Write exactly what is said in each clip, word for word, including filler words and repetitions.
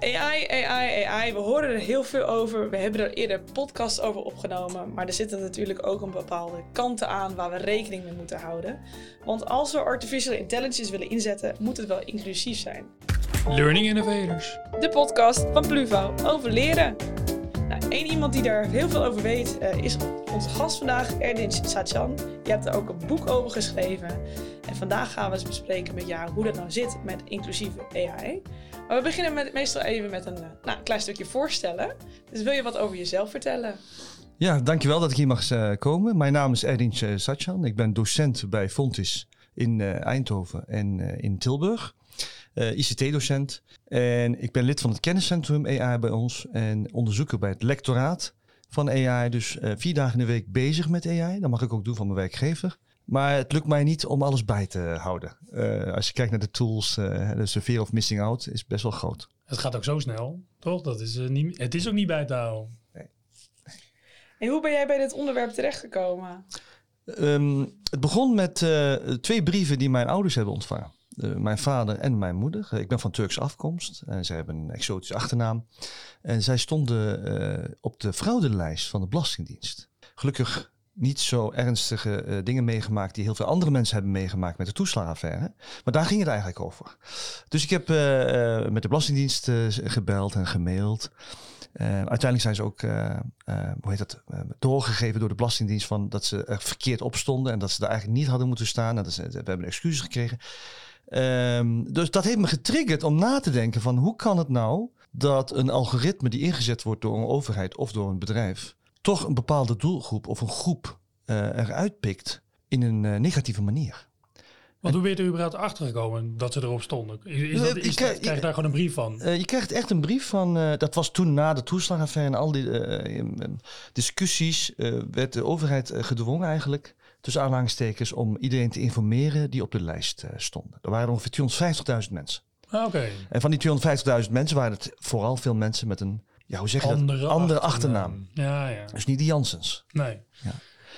A I, A I, A I. We horen er heel veel over. We hebben er eerder podcasts over opgenomen. Maar er zitten natuurlijk ook een bepaalde kanten aan waar we rekening mee moeten houden. Want als we artificial intelligence willen inzetten, moet het wel inclusief zijn. Learning Innovators. De podcast van Pluvo over leren. Nou, één iemand die daar heel veel over weet uh, is onze gast vandaag, Erdinç Satcan. Je hebt er ook een boek over geschreven. En vandaag gaan we eens bespreken met jou hoe dat nou zit met inclusieve A I. Maar we beginnen met, meestal even met een, nou, een klein stukje voorstellen. Dus wil je wat over jezelf vertellen? Ja, dankjewel dat ik hier mag uh, komen. Mijn naam is Erdinç Satcan. Ik ben docent bij Fontys in uh, Eindhoven en uh, in Tilburg. Uh, I C T-docent. En ik ben lid van het kenniscentrum A I bij ons. En onderzoeker bij het lectoraat van A I. Dus uh, vier dagen in de week bezig met A I. Dat mag ik ook doen van mijn werkgever. Maar het lukt mij niet om alles bij te houden. Uh, als je kijkt naar de tools, uh, de fear of missing out is best wel groot. Het gaat ook zo snel, toch? Dat is, uh, niet, het is ook niet bij te houden. Nee. En hoe ben jij bij dit onderwerp terechtgekomen? Um, het begon met uh, twee brieven die mijn ouders hebben ontvangen. Uh, mijn vader en mijn moeder. Uh, ik ben van Turks afkomst. En zij hebben een exotische achternaam. En zij stonden uh, op de fraudelijst van de Belastingdienst. Gelukkig niet zo ernstige uh, dingen meegemaakt die heel veel andere mensen hebben meegemaakt met de toeslagenaffaire. Maar daar ging het eigenlijk over. Dus ik heb uh, uh, met de Belastingdienst uh, gebeld en gemaild. Uh, uiteindelijk zijn ze ook uh, uh, hoe heet dat, uh, doorgegeven door de Belastingdienst van dat ze er verkeerd op stonden en dat ze daar eigenlijk niet hadden moeten staan. En dat ze, we hebben excuses gekregen. Um, dus dat heeft me getriggerd om na te denken van hoe kan het nou dat een algoritme die ingezet wordt door een overheid of door een bedrijf toch een bepaalde doelgroep of een groep uh, eruit pikt in een uh, negatieve manier. Want hoe ben je er überhaupt achter gekomen dat ze erop stonden? Is, is dat, is je, krijg, dat, krijg je daar gewoon een brief van? Uh, je krijgt echt een brief van, uh, dat was toen na de toeslagenaffaire en al die uh, discussies uh, werd de overheid uh, gedwongen eigenlijk tussen aanhalingstekens om iedereen te informeren die op de lijst uh, stonden. Er waren ongeveer tweehonderdvijftigduizend mensen. Ah, Oké. Okay. En van die tweehonderdvijftigduizend mensen waren het vooral veel mensen met een, ja, hoe zeg je andere dat? Andere achternaam. achternaam. Ja, ja. Dus niet de Janssens. Nee. Ja.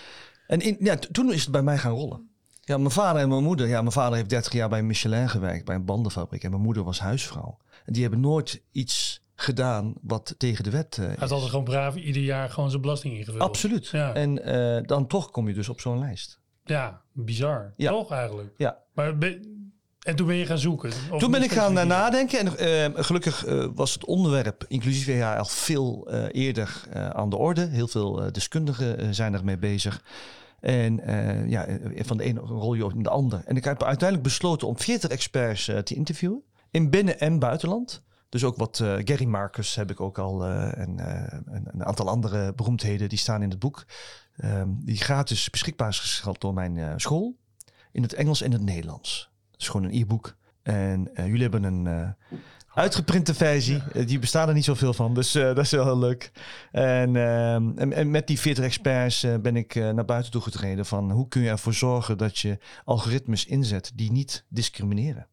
En in, ja, t- toen is het bij mij gaan rollen. Ja, mijn vader en mijn moeder. Ja, mijn vader heeft dertig jaar bij Michelin gewerkt, bij een bandenfabriek. En mijn moeder was huisvrouw. En die hebben nooit iets gedaan wat tegen de wet uh, Hij had altijd gewoon braaf ieder jaar gewoon zijn belasting ingevuld. Absoluut. Ja. En uh, dan toch kom je dus op zo'n lijst. Ja, bizar. Ja. Toch eigenlijk? Ja. Maar be- en toen ben je gaan zoeken? Of toen ben ik gaan uh, specifiek? nadenken. En uh, gelukkig uh, was het onderwerp inclusief A I al veel uh, eerder uh, aan de orde. Heel veel uh, deskundigen uh, zijn ermee bezig. En uh, ja, van de ene rol je op de ander. En ik heb uiteindelijk besloten om veertig experts uh, te interviewen. In binnen- en buitenland. Dus ook wat uh, Gary Marcus heb ik ook al. Uh, en uh, een, een aantal andere beroemdheden die staan in het boek. Um, die gratis beschikbaar is gesteld door mijn uh, school. In het Engels en het Nederlands. Het is gewoon een e-book. En uh, jullie hebben een uh, uitgeprinte versie. Ja. Uh, die bestaat er niet zoveel van. Dus uh, dat is wel heel leuk. En, uh, en, en met die veertig experts uh, ben ik uh, naar buiten toe getreden. Van hoe kun je ervoor zorgen dat je algoritmes inzet die niet discrimineren.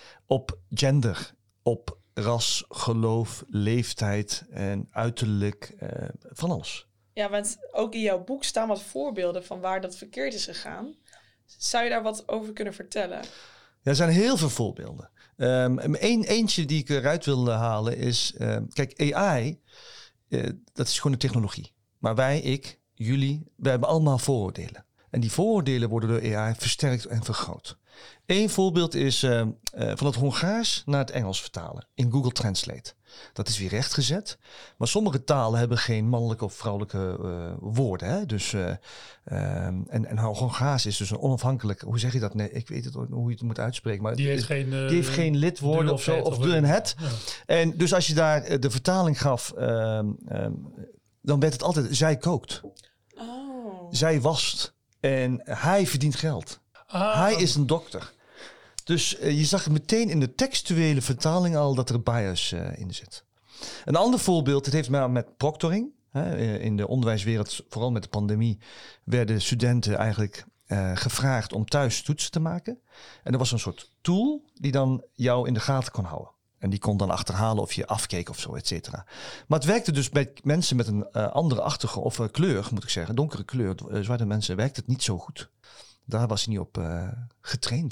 Op gender, op ras, geloof, leeftijd en uiterlijk. Uh, van alles. Ja, want ook in jouw boek staan wat voorbeelden van waar dat verkeerd is gegaan. Zou je daar wat over kunnen vertellen? Ja, er zijn heel veel voorbeelden. Um, een, eentje die ik eruit wil halen is... Uh, kijk, A I, uh, dat is gewoon een technologie. Maar wij, ik, jullie, wij hebben allemaal vooroordelen. En die vooroordelen worden door A I versterkt en vergroot. Eén voorbeeld is uh, uh, van het Hongaars naar het Engels vertalen in Google Translate. Dat is weer rechtgezet. Maar sommige talen hebben geen mannelijke of vrouwelijke uh, woorden. Hè? Dus, uh, um, en, en Hongaars is dus een onafhankelijk... Hoe zeg je dat? Nee, ik weet het hoe je het moet uitspreken. Maar die heeft het, geen, uh, die heeft geen lidwoorden of zo. Of de en het. Ja. En dus als je daar uh, de vertaling gaf... Um, um, dan werd het altijd... Zij kookt. Oh. Zij wast. En hij verdient geld. Ah. Hij is een dokter. Dus uh, je zag meteen in de textuele vertaling al dat er bias uh, in zit. Een ander voorbeeld, het heeft maar met proctoring. Hè, in de onderwijswereld, vooral met de pandemie, werden studenten eigenlijk uh, gevraagd om thuis toetsen te maken. En er was een soort tool die dan jou in de gaten kon houden. En die kon dan achterhalen of je afkeek of zo, et cetera. Maar het werkte dus bij mensen met een uh, andere achtergrond, of uh, kleur, moet ik zeggen, donkere kleur, uh, zwarte mensen, werkte het niet zo goed. Daar was hij niet op uh, getraind.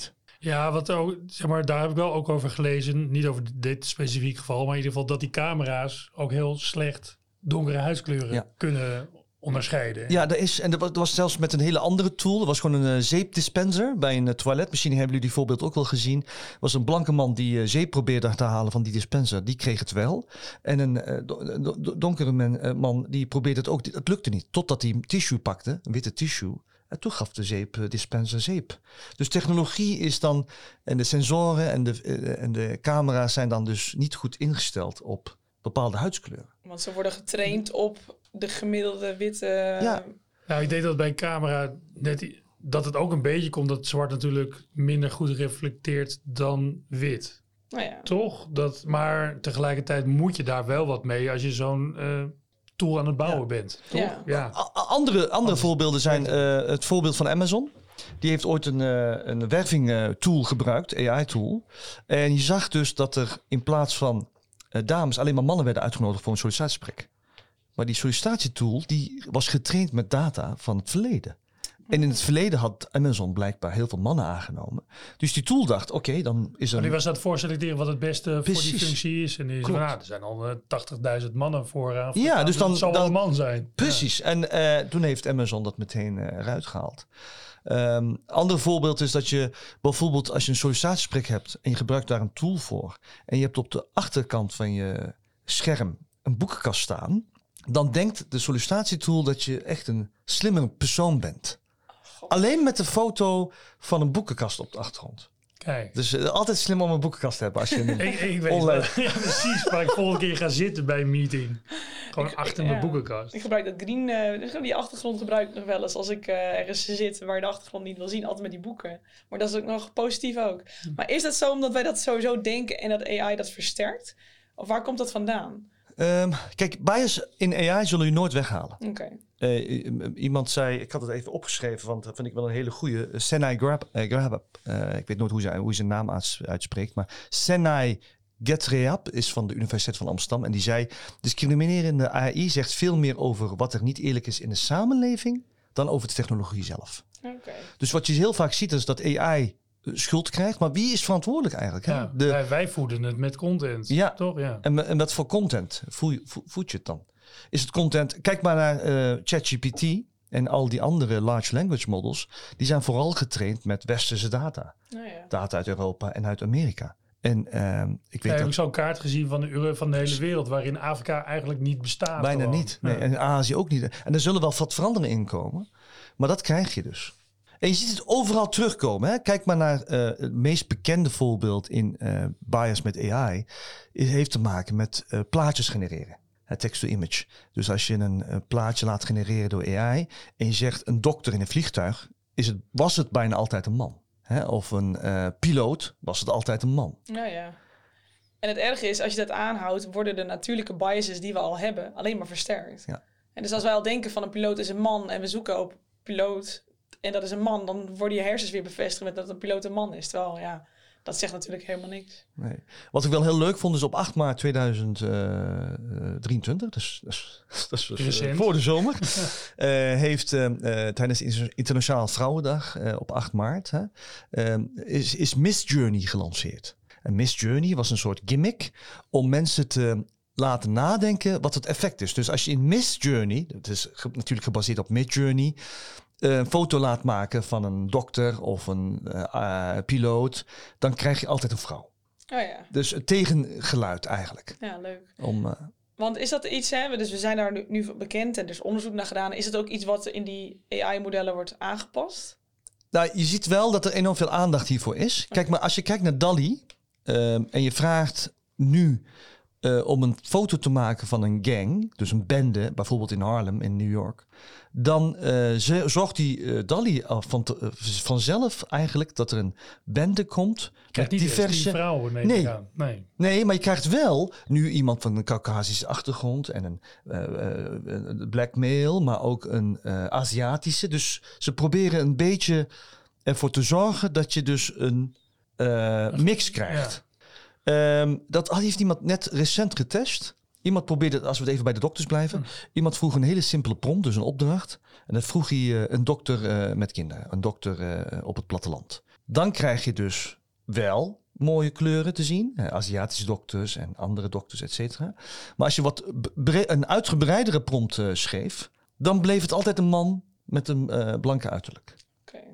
Ja, wat ook, zeg maar, daar heb ik wel ook over gelezen. Niet over dit specifieke geval, maar in ieder geval dat die camera's ook heel slecht donkere huidskleuren Ja. kunnen onderscheiden. Ja, er is, en er was, er was zelfs met een hele andere tool. Er was gewoon een uh, zeepdispenser bij een uh, toilet. Misschien hebben jullie die voorbeeld ook wel gezien. Er was een blanke man die uh, zeep probeerde te halen van die dispenser. Die kreeg het wel. En een uh, do, do, donkere man, uh, man die probeerde het ook. Het lukte niet. Totdat hij tissue pakte, een witte tissue. En toen gaf de zeepdispenser zeep. Dus technologie is dan, en de sensoren en de, uh, en de camera's zijn dan dus niet goed ingesteld op bepaalde huidskleuren. Want ze worden getraind op de gemiddelde witte... Ja. Nou, ik denk dat bij camera net i- dat het ook een beetje komt dat zwart natuurlijk minder goed reflecteert dan wit. Nou ja. Toch? Dat, maar tegelijkertijd moet je daar wel wat mee als je zo'n uh, tool aan het bouwen Ja. bent. Toch? Ja. Ja. A- a- Andere, andere Anders. voorbeelden zijn uh, het voorbeeld van Amazon. Die heeft ooit een, uh, een werving uh, tool gebruikt, A I tool. En je zag dus dat er in plaats van uh, dames alleen maar mannen werden uitgenodigd voor een sollicitatiegesprek. Maar die sollicitatietool die was getraind met data van het verleden. En in het verleden had Amazon blijkbaar heel veel mannen aangenomen. Dus die tool dacht, oké, okay, dan is er... Maar die was aan het voorselecteren wat het beste voor Precies. die functie is. En die is van, Klopt. nou, er zijn al uh, tachtigduizend mannen vooraan. Ja, dus dan- Het zal wel dan- een man zijn. Precies. En uh, toen heeft Amazon dat meteen uh, eruit gehaald. Um, ander voorbeeld is dat je bijvoorbeeld als je een sollicitatiegesprek hebt en je gebruikt daar een tool voor en je hebt op de achterkant van je scherm een boekenkast staan, dan denkt de sollicitatietool dat je echt een slimme persoon bent. Alleen met de foto van een boekenkast op de achtergrond. Kijk. Dus uh, altijd slim om een boekenkast te hebben als je een Ik, ik weet online... wel. Ja, precies. Waar ik volgende keer ga zitten bij een meeting. Gewoon Ik- achter ja. mijn boekenkast. Ik gebruik dat green, uh, die achtergrond gebruik ik nog wel eens als ik uh, ergens zit waar je de achtergrond niet wil zien, altijd met die boeken. Maar dat is ook nog positief ook. Maar is dat zo omdat wij dat sowieso denken en dat A I dat versterkt? Of waar komt dat vandaan? Um, kijk, bias in A I zullen je nooit weghalen. Oké. Okay. Uh, iemand zei, ik had het even opgeschreven, want dat vind ik wel een hele goede. Uh, Senai Grab, uh, Grab uh, ik weet nooit hoe ze, hoe ze zijn naam uitspreekt, maar Senai Getreab is van de Universiteit van Amsterdam en die zei, discriminerende A I zegt veel meer over wat er niet eerlijk is in de samenleving dan over de technologie zelf. Okay. Dus wat je heel vaak ziet is dat A I schuld krijgt, maar wie is verantwoordelijk eigenlijk? Ja, hè? De, wij, wij voeden het met content, ja, toch? Ja. En, en wat voor content voed, voed je het dan? Is het content... Kijk maar naar uh, ChatGPT en al die andere large language models. Die zijn vooral getraind met westerse data. Oh ja. Data uit Europa en uit Amerika. En uh, ik weet ja, dat... heb ik zo'n kaart gezien van de, Euro, van de hele wereld, waarin Afrika eigenlijk niet bestaat. Bijna gewoon. niet. Nee, Ja. en Azië ook niet. En er zullen wel wat veranderingen in komen. Maar dat krijg je dus. En je ziet het overal terugkomen. Hè? Kijk maar naar uh, het meest bekende voorbeeld in uh, bias met A I. Het heeft te maken met uh, plaatjes genereren. Text-to-image. Dus als je een uh, plaatje laat genereren door A I en je zegt een dokter in een vliegtuig, is het, was het bijna altijd een man. Hè? Of een uh, piloot, was het altijd een man. Nou ja. En het erge is, als je dat aanhoudt, worden de natuurlijke biases die we al hebben alleen maar versterkt. Ja. En dus als wij al denken van een piloot is een man en we zoeken op piloot en dat is een man, dan worden je hersens weer bevestigd met dat een piloot een man is. Terwijl, ja, dat zegt natuurlijk helemaal niks. Nee. Wat ik wel heel leuk vond is op acht maart tweeduizend drieëntwintig, dus, dus dat is dus, uh, voor de zomer, uh, heeft uh, uh, tijdens de Internationale Vrouwendag uh, op acht maart hè, uh, is, is Miss Journey gelanceerd. En Miss Journey was een soort gimmick om mensen te laten nadenken wat het effect is. Dus als je in Miss Journey, dat is ge- natuurlijk gebaseerd op Midjourney, een foto laat maken van een dokter of een uh, uh, piloot, dan krijg je altijd een vrouw. Oh ja. Dus het tegengeluid eigenlijk. Ja, leuk. Om, uh, Want is dat iets, hè? Dus we zijn daar nu, nu bekend en er is onderzoek naar gedaan. Is het ook iets wat in die A I-modellen wordt aangepast? nou, je ziet wel dat er enorm veel aandacht hiervoor is. Kijk, maar als je kijkt naar DALL-E uh, en je vraagt nu uh, om een foto te maken van een gang, dus een bende, bijvoorbeeld in Harlem in New York, dan uh, zorgt die uh, DALL-E van te, uh, vanzelf eigenlijk dat er een bende komt met niet diverse die vrouwen mee nee. nee. Nee, maar je krijgt wel nu iemand van een Caucasische achtergrond en een uh, uh, black male, maar ook een uh, Aziatische. Dus ze proberen een beetje ervoor te zorgen dat je dus een uh, mix krijgt. Ja. Um, dat heeft iemand net recent getest. Iemand probeerde, als we het even bij de dokters blijven. Hm. Iemand vroeg een hele simpele prompt, dus een opdracht. En dat vroeg hij uh, een dokter uh, met kinderen, een dokter uh, op het platteland. dan krijg je dus wel mooie kleuren te zien. Uh, Aziatische dokters en andere dokters, et cetera. Maar als je wat bre- een uitgebreidere prompt uh, schreef, dan bleef het altijd een man met een uh, blanke uiterlijk. Okay.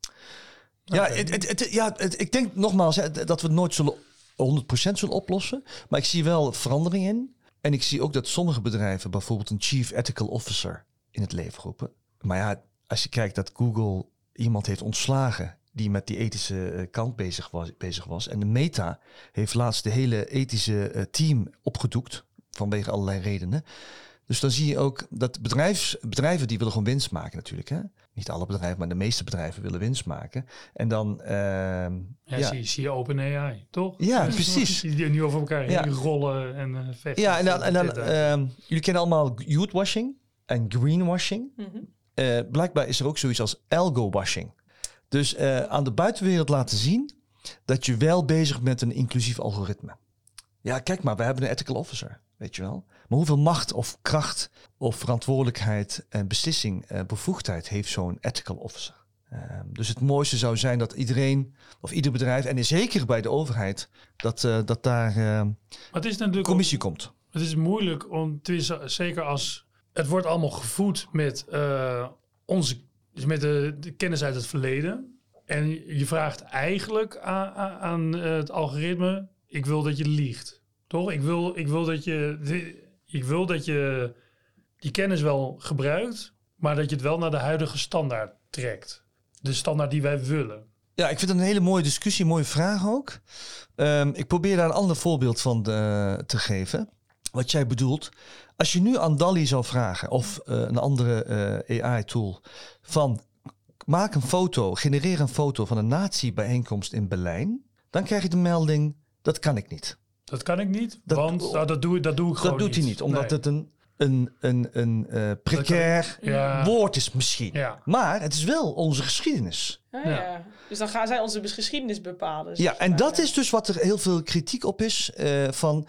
Ja, Okay. het, het, het, ja het, ik denk nogmaals hè, dat we het nooit zullen honderd procent zullen oplossen. Maar ik zie wel verandering in. En ik zie ook dat sommige bedrijven bijvoorbeeld een Chief Ethical Officer in het leven roepen. Maar ja, als je kijkt dat Google iemand heeft ontslagen die met die ethische kant bezig was. Bezig was. En de Meta heeft laatst de hele ethische uh, team opgedoekt vanwege allerlei redenen. Dus dan zie je ook dat bedrijfs, bedrijven die willen gewoon winst maken natuurlijk. Hè? Niet alle bedrijven, maar de meeste bedrijven willen winst maken. En dan... Uh, ja, ja. Zie, zie je OpenAI, toch? Ja, precies. Die nu over elkaar ja. heen rollen en uh, vechten. Ja, en dan... En dan uh, jullie kennen allemaal youthwashing en greenwashing. Mm-hmm. Uh, blijkbaar is er ook zoiets als algo-washing. Dus uh, aan de buitenwereld laten zien dat je wel bezig bent met een inclusief algoritme. Ja, kijk maar, we hebben een ethical officer, weet je wel. Maar hoeveel macht of kracht of verantwoordelijkheid en beslissing, uh, bevoegdheid heeft zo'n ethical officer? Uh, dus het mooiste zou zijn dat iedereen of ieder bedrijf, en zeker bij de overheid, dat, uh, dat daar uh, het is natuurlijk commissie ook, komt. Het is moeilijk om, het is, zeker als het wordt allemaal gevoed met uh, onze, dus met de, de kennis uit het verleden. En je vraagt eigenlijk aan, aan uh, het algoritme, ik wil dat je liegt. Toch? Ik wil, ik wil dat je, ik wil dat je die kennis wel gebruikt, maar dat je het wel naar de huidige standaard trekt. De standaard die wij willen. Ja, ik vind het een hele mooie discussie, mooie vraag ook. Um, ik probeer daar een ander voorbeeld van de, te geven. Wat jij bedoelt. Als je nu aan DALL-E zou vragen of uh, een andere uh, A I-tool van maak een foto, genereer een foto van een nazi-bijeenkomst in Berlijn, dan krijg je de melding, dat kan ik niet. Dat kan ik niet, dat, want nou, dat, doe, dat doe ik dat gewoon doet niet. hij niet, omdat nee. het een, een, een, een uh, precair ja. woord is misschien. Ja. Maar het is wel onze geschiedenis. Ah, Ja. ja. Dus dan gaan zij onze geschiedenis bepalen. Ja, en dat is dus wat er heel veel kritiek op is. Uh, van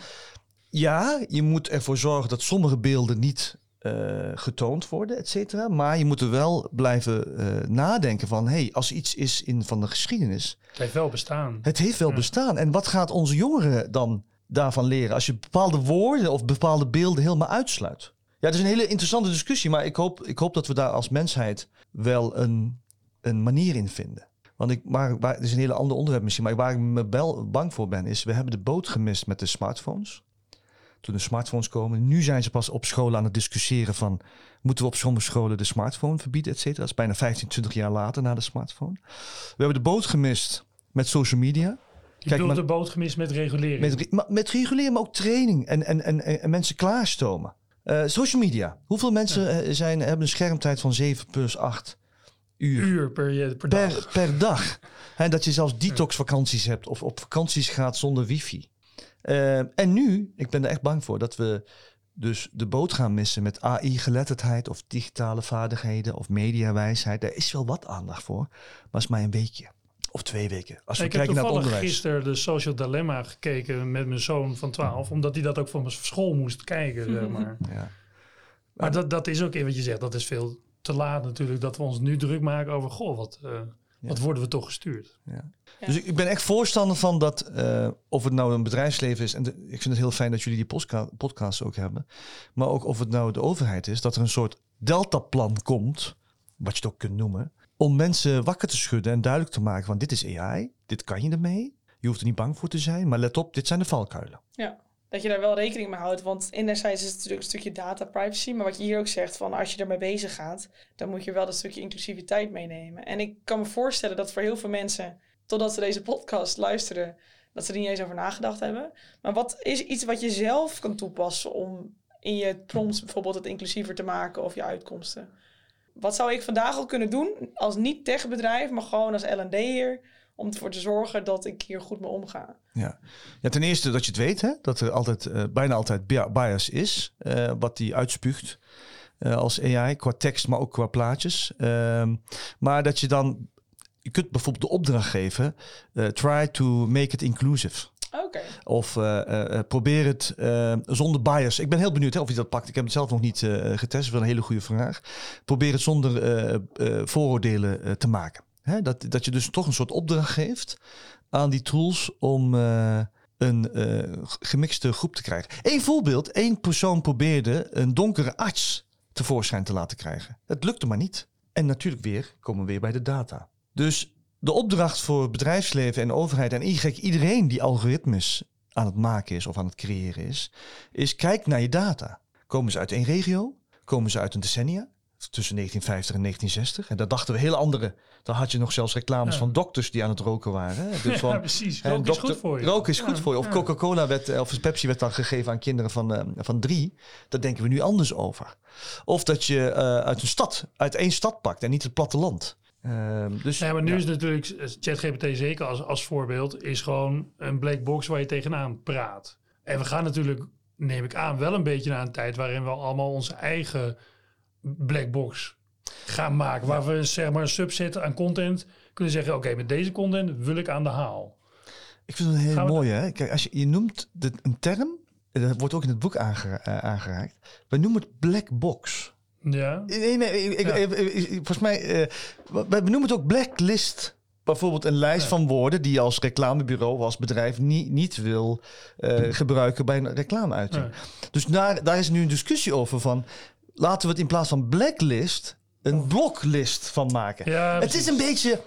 ja, je moet ervoor zorgen dat sommige beelden niet uh, getoond worden, et cetera. Maar je moet er wel blijven uh, nadenken van, hey, als iets is in van de geschiedenis. Het heeft wel bestaan. Het heeft wel ja. bestaan. En wat gaat onze jongeren dan daarvan leren als je bepaalde woorden of bepaalde beelden helemaal uitsluit? Ja, het is een hele interessante discussie, maar ik hoop, ik hoop dat we daar als mensheid wel een, een manier in vinden. Want ik, waar, waar, het is een hele ander onderwerp misschien, maar waar ik me wel bang voor ben is, we hebben de boot gemist met de smartphones. Toen de smartphones komen. Nu zijn ze pas op scholen aan het discussiëren van, moeten we op sommige scholen de smartphone verbieden, et cetera. Dat is bijna vijftien, twintig jaar later na de smartphone. We hebben de boot gemist met social media. Je bedoelt de boot gemist met regulering. Met, met, met regulering, maar ook training en, en, en, en mensen klaarstomen. Uh, social media. Hoeveel mensen ja. zijn, hebben een schermtijd van zeven plus acht uur? Uur per, per dag. Per, per dag. He, dat je zelfs detox vakanties hebt of op vakanties gaat zonder wifi. Uh, en nu, ik ben er echt bang voor, dat we dus de boot gaan missen met A I-geletterdheid of digitale vaardigheden of mediawijsheid. Daar is wel wat aandacht voor, maar het is maar een weekje. Of twee weken. Als we ik kijken heb naar het onderwijs. Ik heb gisteren de Social Dilemma gekeken met mijn zoon van twaalf. Omdat hij dat ook van mijn school moest kijken, zeg maar. Ja. Maar dat, dat is ook in wat je zegt. Dat is veel te laat natuurlijk. Dat we ons nu druk maken over, goh, wat, uh, ja. wat worden we toch gestuurd. Ja. Ja. Dus ik, ik ben echt voorstander van dat, uh, of het nou een bedrijfsleven is. En de, ik vind het heel fijn dat jullie die postka- podcast ook hebben. Maar ook of het nou de overheid is. Dat er een soort deltaplan komt, wat je het ook kunt noemen. Om mensen wakker te schudden en duidelijk te maken van dit is A I, dit kan je ermee. Je hoeft er niet bang voor te zijn, maar let op, dit zijn de valkuilen. Ja, dat je daar wel rekening mee houdt. Want enerzijds is het natuurlijk een stukje data privacy. Maar wat je hier ook zegt, van als je ermee bezig gaat, dan moet je wel dat stukje inclusiviteit meenemen. En ik kan me voorstellen dat voor heel veel mensen, totdat ze deze podcast luisteren, dat ze er niet eens over nagedacht hebben. Maar wat is iets wat je zelf kan toepassen om in je prompts bijvoorbeeld het inclusiever te maken of je uitkomsten? Wat zou ik vandaag al kunnen doen als niet-techbedrijf, maar gewoon als L en D'er, om ervoor te zorgen dat ik hier goed mee omga? Ja, ja ten eerste dat je het weet, hè, dat er altijd, uh, bijna altijd bias is, uh, wat die uitspuugt uh, als A I, qua tekst, maar ook qua plaatjes. Uh, maar dat je dan, je kunt bijvoorbeeld de opdracht geven, uh, try to make it inclusive. Okay. Of uh, uh, probeer het uh, zonder bias. Ik ben heel benieuwd hè, of je dat pakt. Ik heb het zelf nog niet uh, getest. Dat is wel een hele goede vraag. Probeer het zonder uh, uh, vooroordelen uh, te maken. Hè? Dat, dat je dus toch een soort opdracht geeft aan die tools om uh, een uh, gemixte groep te krijgen. Eén voorbeeld. Eén persoon probeerde een donkere arts tevoorschijn te laten krijgen. Het lukte maar niet. En natuurlijk weer komen we weer bij de data. Dus de opdracht voor het bedrijfsleven en de overheid en iedereen die algoritmes aan het maken is of aan het creëren is, is kijk naar je data. Komen ze uit één regio? Komen ze uit een decennia? Tussen negentien vijftig en negentien zestig. En daar dachten we heel andere. Dan had je nog zelfs reclames ja. van dokters die aan het roken waren. Hè? Dus van, ja, precies. Roken dokter, is goed voor je. Roken is goed ja, voor je. Of ja. Coca-Cola werd, of Pepsi werd dan gegeven aan kinderen van, uh, van drie. Daar denken we nu anders over. Of dat je uh, uit een stad, uit één stad pakt en niet het platteland. Uh, dus, ja, maar nu ja. is natuurlijk ChatGPT zeker als, als voorbeeld is gewoon een black box waar je tegenaan praat. En we gaan natuurlijk, neem ik aan, wel een beetje naar een tijd waarin we allemaal onze eigen black box gaan maken. Ja. Waar we zeg maar een subset aan content kunnen zeggen, oké, okay, met deze content wil ik aan de haal. Ik vind het een heel mooi, hè? Kijk, als je, je noemt de, een term, dat wordt ook in het boek aange, uh, aangeraakt. We noemen het black box. Ja. Nee, nee, ik, ja. ik, ik, ik, volgens mij, uh, we noemen het ook blacklist. Bijvoorbeeld een lijst ja. van woorden die je als reclamebureau of als bedrijf niet, niet wil uh, gebruiken bij een reclameuiting. Ja. Dus daar, daar is nu een discussie over van, laten we het in plaats van blacklist een bloklist van maken. Ja, het is een beetje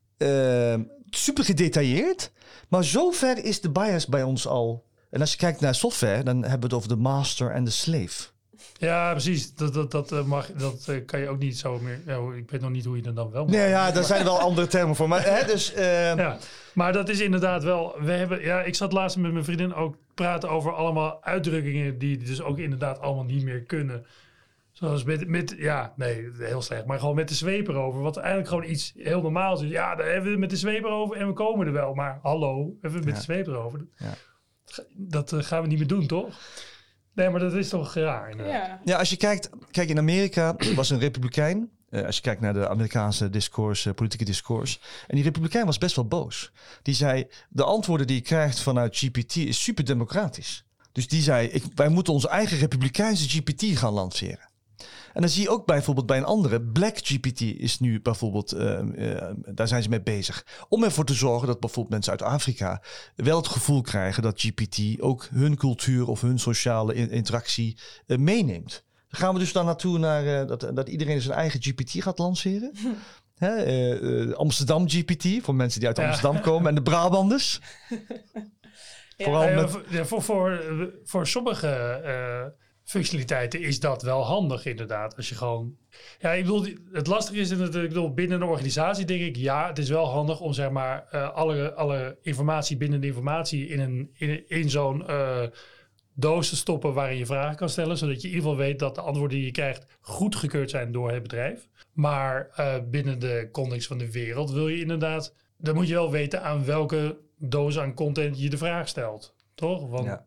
uh, super gedetailleerd, maar zover is de bias bij ons al. En als je kijkt naar software, dan hebben we het over de master en de slave. Ja, precies. Dat, dat, dat, mag, dat uh, kan je ook niet zo meer... Ja, ik weet nog niet hoe je dat dan wel mag. Nee, ja, daar zijn wel andere termen voor. Maar, hè, dus, uh... ja, maar dat is inderdaad wel... We hebben, ja, ik zat laatst met mijn vriendin ook praten over allemaal uitdrukkingen die dus ook inderdaad allemaal niet meer kunnen. Zoals met, met ja, nee, heel slecht. Maar gewoon met de zweep erover. Wat eigenlijk gewoon iets heel normaals is. Ja, daar hebben we het met de zweep erover en we komen er wel. Maar hallo, hebben we het met ja. de zweep erover. Ja. Dat uh, gaan we niet meer doen, toch? Nee, maar dat is toch raar. Ja. ja, als je kijkt, kijk in Amerika was een republikein. Uh, als je kijkt naar de Amerikaanse discours, uh, politieke discours. En die republikein was best wel boos. Die zei, de antwoorden die je krijgt vanuit G P T is super democratisch. Dus die zei, ik, wij moeten onze eigen republikeinse G P T gaan lanceren. En dan zie je ook bijvoorbeeld bij een andere, Black G P T is nu bijvoorbeeld, uh, uh, daar zijn ze mee bezig. Om ervoor te zorgen dat bijvoorbeeld mensen uit Afrika wel het gevoel krijgen dat G P T ook hun cultuur of hun sociale in- interactie uh, meeneemt. Dan gaan we dus dan naartoe naar uh, dat, dat iedereen zijn eigen G P T gaat lanceren. Hè, uh, uh, Amsterdam G P T, voor mensen die uit ja. Amsterdam komen en de Brabanders. Ja. Vooral ja, met... voor, voor, voor, voor sommige... Uh, functionaliteiten is dat wel handig inderdaad. Als je gewoon... Ja, ik bedoel, het lastige is dat ik bedoel, binnen een organisatie denk ik, ja, het is wel handig om zeg maar uh, alle, alle informatie binnen de informatie in, een, in, in zo'n uh, doos te stoppen waarin je vragen kan stellen, zodat je in ieder geval weet dat de antwoorden die je krijgt goedgekeurd zijn door het bedrijf. Maar uh, binnen de context van de wereld wil je inderdaad, dan moet je wel weten aan welke doos aan content je de vraag stelt. Toch? Want ja.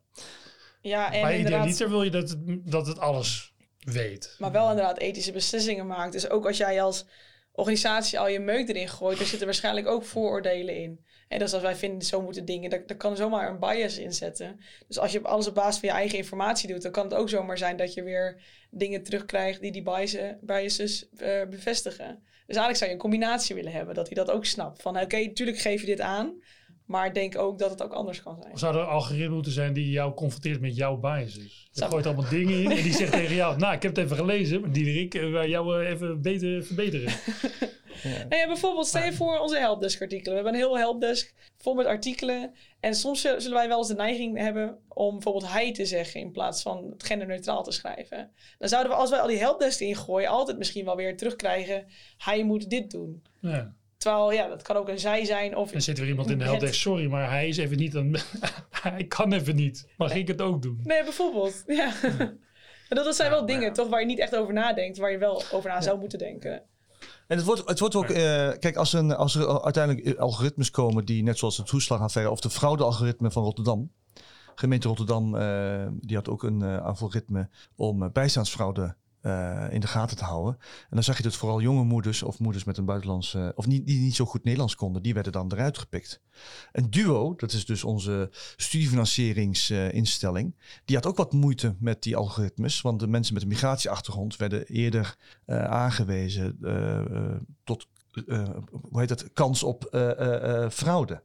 Ja, en bij idealiter wil je dat het, dat het alles weet. Maar wel inderdaad ethische beslissingen maakt. Dus ook als jij als organisatie al je meuk erin gooit, er zitten waarschijnlijk ook vooroordelen in. En dus als wij vinden, zo moeten dingen, daar, daar kan zomaar een bias in zetten. Dus als je alles op basis van je eigen informatie doet, dan kan het ook zomaar zijn dat je weer dingen terugkrijgt die die biases, biases uh, bevestigen. Dus eigenlijk zou je een combinatie willen hebben, dat hij dat ook snapt. Van oké, okay, natuurlijk geef je dit aan, maar denk ook dat het ook anders kan zijn. Zou er algoritme moeten zijn die jou confronteert met jouw biases? Je gooit allemaal dingen in en die zegt tegen jou, nou, ik heb het even gelezen, maar Diederik, wij jou even beter verbeteren. Ja. Nou ja, bijvoorbeeld, stel je voor onze helpdesk artikelen. We hebben een heel helpdesk vol met artikelen. En soms zullen wij wel eens de neiging hebben om bijvoorbeeld hij te zeggen in plaats van het genderneutraal te schrijven. Dan zouden we, als wij al die helpdesk ingooien, altijd misschien wel weer terugkrijgen, hij moet dit doen. Ja. Terwijl, ja, dat kan ook een zij zijn. Of dan zit er iemand in de helpdesk, sorry, maar hij is even niet aan... hij kan even niet. Mag ik het ook doen? Nee, bijvoorbeeld. Ja. Ja. dat, dat zijn ja, wel dingen, ja. toch, waar je niet echt over nadenkt, waar je wel over na ja. zou moeten denken. En het wordt, het wordt ook, uh, kijk, als, een, als er uiteindelijk algoritmes komen die, net zoals de toeslagaffaire of de fraudealgoritme van Rotterdam. Gemeente Rotterdam, uh, die had ook een uh, algoritme om uh, bijstandsfraude Uh, in de gaten te houden. En dan zag je dat vooral jonge moeders of moeders met een buitenlandse, of niet, die niet zo goed Nederlands konden, die werden dan eruit gepikt. En Duo, dat is dus onze studiefinancieringsinstelling, uh, die had ook wat moeite met die algoritmes, want de mensen met een migratieachtergrond werden eerder uh, aangewezen uh, uh, tot uh, hoe heet dat, kans op uh, uh, uh, fraude.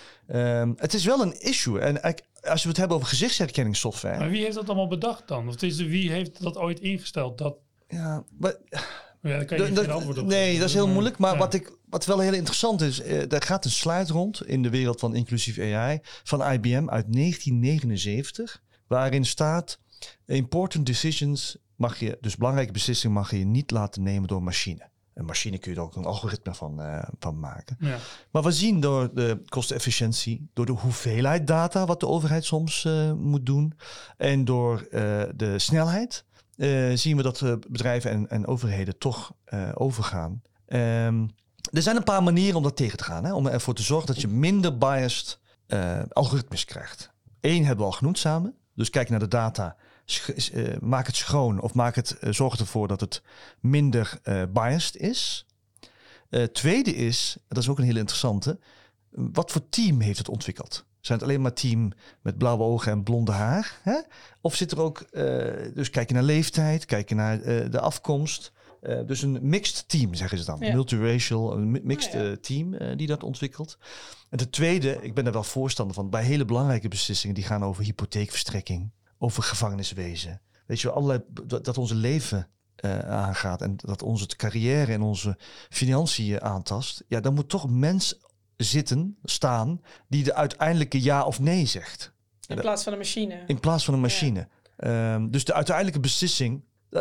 Um, het is wel een issue. En als we het hebben over gezichtsherkenningssoftware. Maar wie heeft dat allemaal bedacht dan? Of is er, wie heeft dat ooit ingesteld? Dat... Ja, maar... Ja, daar kan je niet geen antwoord op. Nee, dat is heel moeilijk. Maar ja. wat, ik, wat wel heel interessant is, uh, er gaat een sluit rond in de wereld van inclusief A I van I B M uit negentien negenenzeventig. Waarin staat, important decisions mag je, dus belangrijke beslissingen mag je niet laten nemen door een machine. Een machine kun je er ook een algoritme van, uh, van maken. Ja. Maar we zien door de kostenefficiëntie, door de hoeveelheid data wat de overheid soms uh, moet doen en door uh, de snelheid, uh, zien we dat uh, bedrijven en, en overheden toch uh, overgaan. Um, er zijn een paar manieren om dat tegen te gaan. Hè? Om ervoor te zorgen dat je minder biased uh, algoritmes krijgt. Eén hebben we al genoemd samen. Dus kijk naar de data. Sch- uh, maak het schoon of maak het, uh, zorg ervoor dat het minder uh, biased is. Uh, tweede is, dat is ook een hele interessante. Wat voor team heeft het ontwikkeld? Zijn het alleen maar team met blauwe ogen en blonde haar? Hè? Of zit er ook, uh, dus kijk je naar leeftijd, kijk je naar uh, de afkomst. Uh, dus een mixed team, zeggen ze dan. Ja. Multiracial, een mixed oh, ja. uh, team uh, die dat ontwikkelt. En ten tweede, ik ben er wel voorstander van, bij hele belangrijke beslissingen die gaan over hypotheekverstrekking, over gevangeniswezen. Weet je, allerlei, dat onze leven uh, aangaat en dat onze carrière en onze financiën aantast. Ja, dan moet toch een mens zitten, staan, die de uiteindelijke ja of nee zegt. In plaats van een machine. In plaats van een machine. Ja. Um, dus de uiteindelijke beslissing. Uh,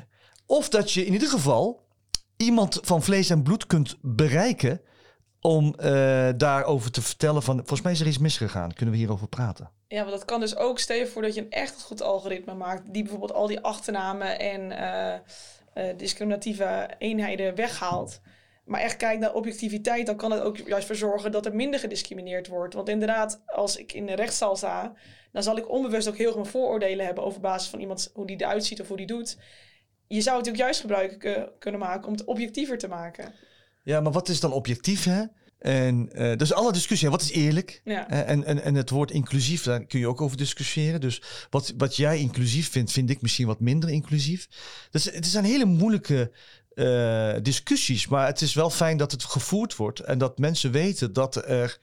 of dat je in ieder geval iemand van vlees en bloed kunt bereiken om uh, daarover te vertellen van, volgens mij is er iets misgegaan. Kunnen we hierover praten? Ja, want dat kan dus ook, stel je voor dat je een echt goed algoritme maakt, die bijvoorbeeld al die achternamen en uh, uh, discriminatieve eenheden weghaalt. Maar echt kijkt naar objectiviteit, dan kan het ook juist voor zorgen dat er minder gediscrimineerd wordt. Want inderdaad, als ik in de rechtszaal sta, dan zal ik onbewust ook heel veel vooroordelen hebben over basis van iemand, hoe die eruit ziet of hoe die doet. Je zou het ook juist gebruik k- kunnen maken om het objectiever te maken. Ja, maar wat is dan objectief, hè? En uh, dus alle discussie, wat is eerlijk? Ja. Uh, en, en, en het woord inclusief, daar kun je ook over discussiëren. Dus wat, wat jij inclusief vindt, vind ik misschien wat minder inclusief. Dus het zijn hele moeilijke uh, discussies, maar het is wel fijn dat het gevoerd wordt en dat mensen weten dat er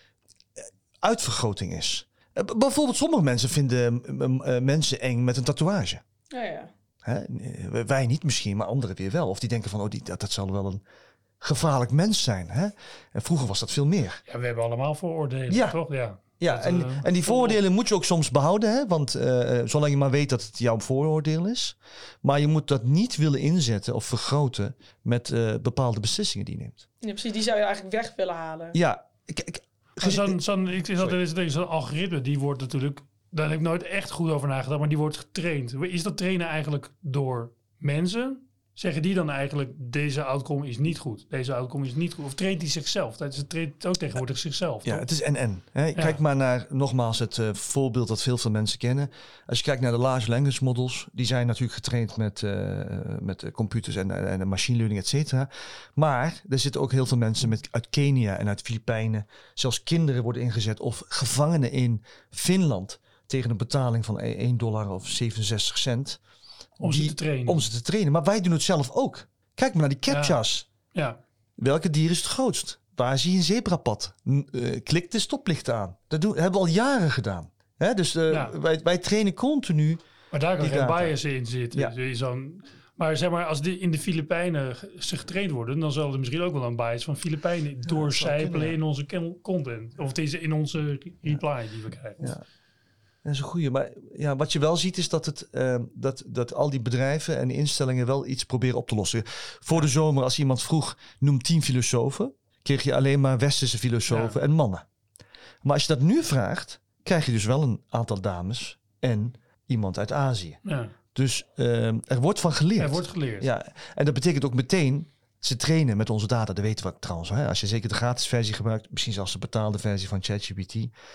uitvergroting is. Uh, bijvoorbeeld sommige mensen vinden uh, uh, mensen eng met een tatoeage. Ja, ja. Hè? Wij niet misschien, maar anderen weer wel. Of die denken van, oh, die, dat, dat zal wel een gevaarlijk mens zijn. Hè? En vroeger was dat veel meer. Ja, we hebben allemaal vooroordelen, ja. toch? Ja, ja dat, en, uh, en die vooroordelen moet je ook soms behouden. Hè? Want uh, zolang je maar weet dat het jouw vooroordeel is. Maar je moet dat niet willen inzetten of vergroten met uh, bepaalde beslissingen die je neemt. Ja, precies. Die zou je eigenlijk weg willen halen. Ja. Ik, ik, zo'n, zo'n, ik zat eens tegen zo'n algoritme, die wordt natuurlijk, daar heb ik nooit echt goed over nagedacht, maar die wordt getraind. Is dat trainen eigenlijk door mensen? Zeggen die dan eigenlijk, deze outcome is niet goed, deze outcome is niet goed? Of traint hij zichzelf? Dat traint ook tegenwoordig zichzelf. Ja, toch? het is en-en. Hè? Ja. Kijk maar naar, nogmaals, het uh, voorbeeld dat veel veel mensen kennen. Als je kijkt naar de large language models, die zijn natuurlijk getraind met, uh, met computers en, en machine learning, et cetera. Maar er zitten ook heel veel mensen met, uit Kenia en uit Filipijnen. Zelfs kinderen worden ingezet of gevangenen in Finland tegen een betaling van één dollar of zevenenzestig cent. Om die, ze te trainen. Om ze te trainen. Maar wij doen het zelf ook. Kijk maar naar die captcha's. Ja. Ja. Welke dier is het grootst? Waar zie je een zebrapad? N- uh, klik de stoplichten aan. Dat doen, hebben we al jaren gedaan. Hè? Dus uh, ja. wij, wij trainen continu. Maar daar kan geen bias in zitten. Ja. Dus zo'n, maar zeg maar, als die in de Filipijnen ze getraind worden, dan zal er misschien ook wel een bias van Filipijnen ja, doorcijpelen ja. in onze content. Of het is in onze reply die we krijgen. Ja. Dat is een goeie. Maar ja, wat je wel ziet is dat, het, uh, dat, dat al die bedrijven en instellingen wel iets proberen op te lossen. Voor de zomer, als iemand vroeg, noem tien filosofen, kreeg je alleen maar westerse filosofen ja. en mannen. Maar als je dat nu vraagt, krijg je dus wel een aantal dames en iemand uit Azië. Ja. Dus uh, er wordt van geleerd. Er wordt geleerd. Ja, en dat betekent ook meteen, ze trainen met onze data. Dat weten we trouwens. Hè? Als je zeker de gratis versie gebruikt, misschien zelfs de betaalde versie van ChatGPT.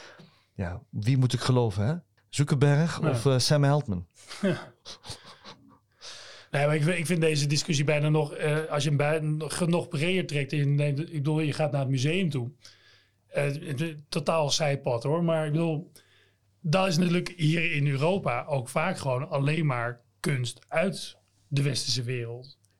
Ja, wie moet ik geloven, hè? Zuckerberg ja. of uh, Sam Altman? Ja. Nee, maar ik, ik vind deze discussie bijna nog, uh, als je hem bij, nog, nog breder trekt. En je, ik bedoel, je gaat naar het museum toe. Uh, totaal zijpad hoor, maar ik bedoel, dat is natuurlijk hier in Europa ook vaak gewoon alleen maar kunst uit de westerse wereld.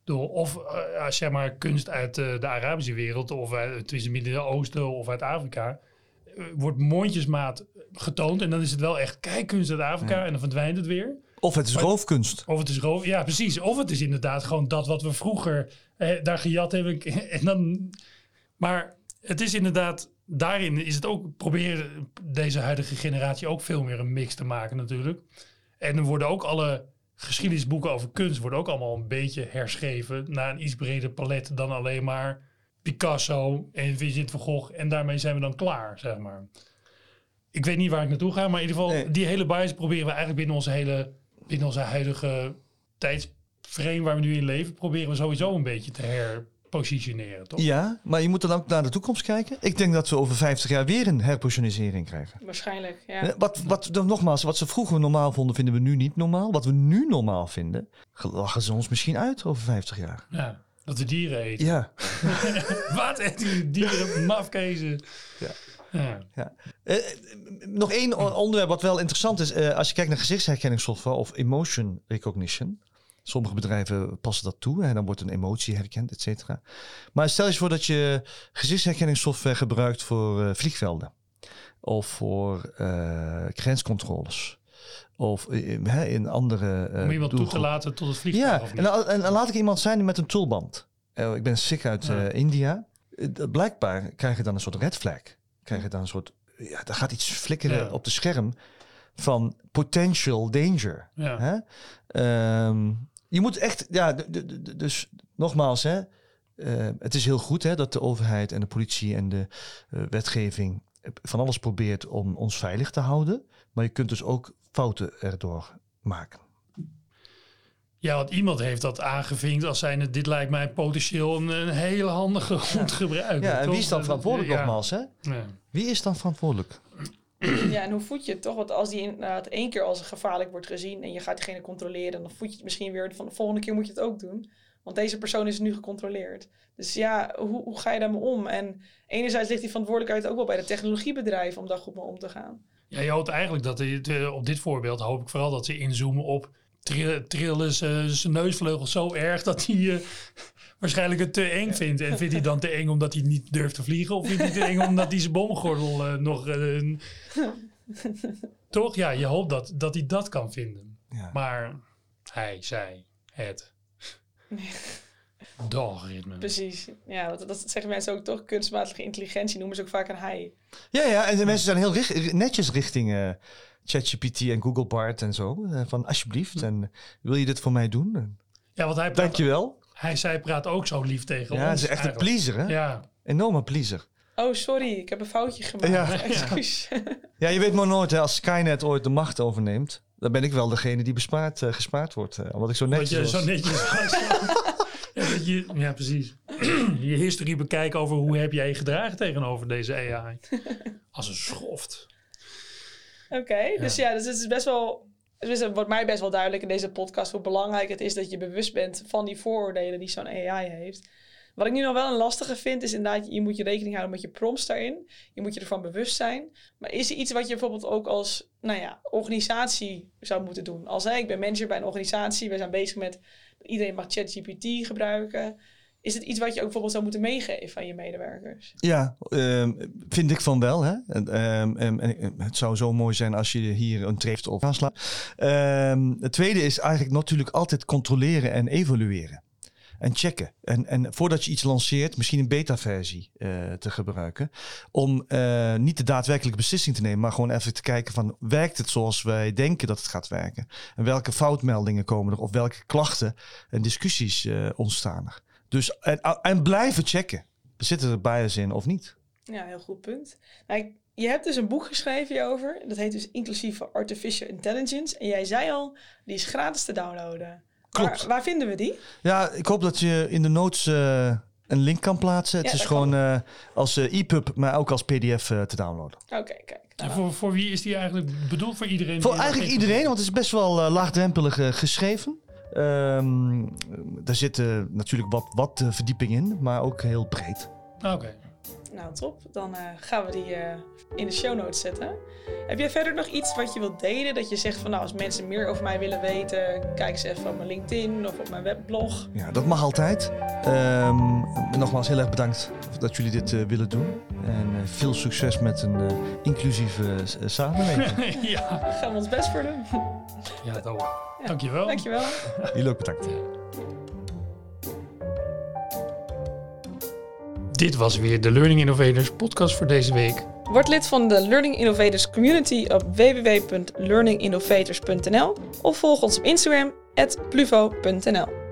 Door, of uh, zeg maar kunst uit uh, de Arabische wereld of uit het Midden-Oosten of uit Afrika uh, wordt mondjesmaat getoond en dan is het wel echt kijk kunst uit Afrika ja. en dan verdwijnt het weer. Of het is maar, roofkunst. Of het is roof, ja precies. Of het is inderdaad gewoon dat wat we vroeger eh, daar gejat hebben en dan. Maar het is inderdaad daarin is het ook proberen deze huidige generatie ook veel meer een mix te maken natuurlijk. En er worden ook alle geschiedenisboeken over kunst worden ook allemaal een beetje herschreven naar een iets breder palet dan alleen maar Picasso en Vincent van Gogh en daarmee zijn we dan klaar, zeg maar. Ik weet niet waar ik naartoe ga, maar in ieder geval nee. die hele bias proberen we eigenlijk binnen onze hele binnen onze huidige tijdsframe waar we nu in leven proberen we sowieso een beetje te herpositioneren, toch? Ja, maar je moet dan ook naar de toekomst kijken. Ik denk dat we over vijftig jaar weer een herpositionering krijgen. Waarschijnlijk, ja. Wat, wat, nogmaals, wat ze vroeger normaal vonden, vinden we nu niet normaal. Wat we nu normaal vinden, lachen ze ons misschien uit over vijftig jaar. Ja, dat we dieren eten. Ja. Wat eten die dieren? Mafkezen. Ja. Ja. Ja. Uh, nog één onderwerp wat wel interessant is. Uh, als je kijkt naar gezichtsherkenningssoftware of emotion recognition. Sommige bedrijven passen dat toe. En dan wordt een emotie herkend, et cetera. Maar stel je voor dat je gezichtsherkenningssoftware gebruikt voor uh, vliegvelden. Of voor uh, grenscontroles. Of uh, in andere... Uh, Om iemand toe te laten tot het vliegveld. Ja, of en, en, en, en laat ik iemand zijn met een tulband. Uh, ik ben sick uit uh, ja. India. Uh, blijkbaar krijg je dan een soort red flag. Krijg je dan een soort... Ja, er gaat iets flikkeren ja. op de scherm van potential danger. Ja. Hè? Um, je moet echt... Ja, d- d- d- dus nogmaals, hè, uh, het is heel goed hè, dat de overheid en de politie en de uh, wetgeving van alles probeert om ons veilig te houden. Maar je kunt dus ook fouten erdoor maken. Ja, want iemand heeft dat aangevinkt als zijnde dit lijkt mij potentieel een, een hele handige grond ja. gebruiken. Ja, en wie is dan verantwoordelijk ja. nogmaals? Hè? Ja. Wie is dan verantwoordelijk? Ja, en hoe voed je het toch? Want als die inderdaad één keer als gevaarlijk wordt gezien en je gaat diegene controleren, dan voed je het misschien weer van de volgende keer moet je het ook doen. Want deze persoon is nu gecontroleerd. Dus ja, hoe, hoe ga je daarmee om? En enerzijds ligt die verantwoordelijkheid ook wel bij de technologiebedrijven om daar goed mee om te gaan. Ja, je hoopt eigenlijk dat de, op dit voorbeeld hoop ik vooral dat ze inzoomen op trillen, trillen zijn neusvleugels zo erg dat hij uh, waarschijnlijk het te eng vindt. En vindt hij dan te eng omdat hij niet durft te vliegen? Of vindt hij te eng omdat hij zijn bomgordel uh, nog... Uh, toch? Ja, je hoopt dat, dat hij dat kan vinden. Ja. Maar hij, zij, het... De algoritme. Precies. Ja, dat, dat zeggen mensen ook toch. Kunstmatige intelligentie noemen ze ook vaak een hij. Ja, ja. En de mensen zijn heel richt, netjes richting uh, ChatGPT en Google Bard en zo. Uh, van alsjeblieft. En uh, wil je dit voor mij doen? Ja, want hij praat... Dankjewel. Hij, zij praat ook zo lief tegen ja, ons. Ja, het is echt eigenlijk. Een pleaser, hè? Ja. Enorme pleaser. Oh, sorry. Ik heb een foutje gemaakt. Ja. Excuus. Ja, je weet maar nooit, hè, als Skynet ooit de macht overneemt, dan ben ik wel degene die bespaard, uh, gespaard wordt. Uh, omdat ik zo netjes je was. Zo netjes was. Ja, dat je, ja, precies. Je historie bekijken over hoe heb jij je gedragen tegenover deze A I. Als een schoft. Oké, okay, ja. dus ja, dus het is best wel... Dus het wordt mij best wel duidelijk in deze podcast hoe belangrijk het is dat je bewust bent van die vooroordelen die zo'n A I heeft. Wat ik nu nog wel een lastige vind, is inderdaad, je moet je rekening houden met je prompts daarin. Je moet je ervan bewust zijn. Maar is er iets wat je bijvoorbeeld ook als, nou ja, organisatie zou moeten doen? Als hè, ik ben manager bij een organisatie, we zijn bezig met, iedereen mag ChatGPT gebruiken. Is het iets wat je ook bijvoorbeeld zou moeten meegeven aan je medewerkers? Ja, um, vind ik van wel. Hè? En, um, um, en het zou zo mooi zijn als je hier een treeft op aanslaat. Um, het tweede is eigenlijk natuurlijk altijd controleren en evalueren. En checken. En, en voordat je iets lanceert, misschien een beta-versie uh, te gebruiken. Om uh, niet de daadwerkelijke beslissing te nemen, maar gewoon even te kijken van, werkt het zoals wij denken dat het gaat werken? En welke foutmeldingen komen er? Of welke klachten en discussies uh, ontstaan er? Dus, en, en blijven checken. Zitten er bias in of niet? Ja, heel goed punt. Nou, je hebt dus een boek geschreven hierover. Dat heet dus Inclusieve Artificial Intelligence. En jij zei al, die is gratis te downloaden. Klopt. Waar, waar vinden we die? Ja, ik hoop dat je in de notes uh, een link kan plaatsen. Het ja, is gewoon uh, als uh, E P U B, maar ook als P D F uh, te downloaden. Oké, okay, kijk. Nou. En voor, voor wie is die eigenlijk bedoeld? Voor iedereen? Voor eigenlijk iedereen, want het is best wel uh, laagdrempelig uh, geschreven. Um, er zit uh, natuurlijk wat, wat uh, verdieping in, maar ook heel breed. Oké. Okay. Nou, top. Dan uh, gaan we die uh, in de show notes zetten. Heb jij verder nog iets wat je wilt delen? Dat je zegt van nou, als mensen meer over mij willen weten, kijk eens even op mijn LinkedIn of op mijn webblog. Ja, dat mag altijd. Um, nogmaals heel erg bedankt dat jullie dit uh, willen doen. En uh, veel succes met een uh, inclusieve uh, samenleving. Ja. Gaan we ons best voor doen. Ja, dat ook. Ja. Dankjewel. Dankjewel. Jullie ook bedankt. Dit was weer de Learning Innovators podcast voor deze week. Word lid van de Learning Innovators community op w w w punt learning innovators punt n l of volg ons op Instagram at pluvo punt n l.